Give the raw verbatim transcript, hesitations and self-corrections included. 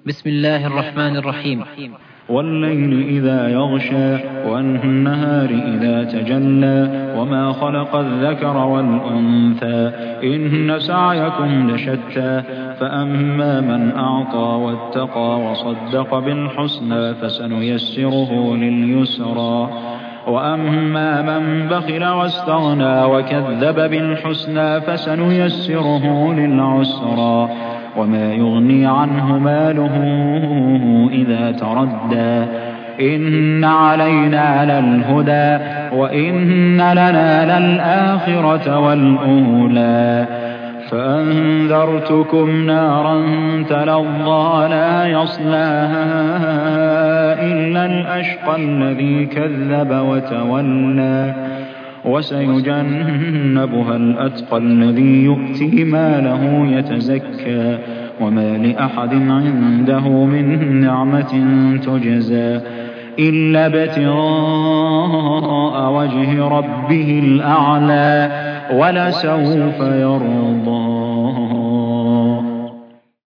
بسم الله الرحمن الرحيم. والليل إذا يغشى والنهار إذا تجلى وما خلق الذكر والأنثى إن سعيكم لشتى فأما من أعطى واتقى وصدق بالحسنى فسنيسره لليسرى وأما من بخل واستغنى وكذب بالحسنى فسنيسره للعسرى وما يغني عنه ماله إذا تردى إن علينا للهدى وإن لنا للآخرة والأولى فأنذرتكم نارا تلظى لا يصلاها إلا الأشقى الذي كذب وتولى وسيجنبها الأتقى الذي يؤتي ماله يتزكى وما لأحد عنده من نعمة تجزى إلا ابتغاء وجه ربه الأعلى ولسوف يرضى.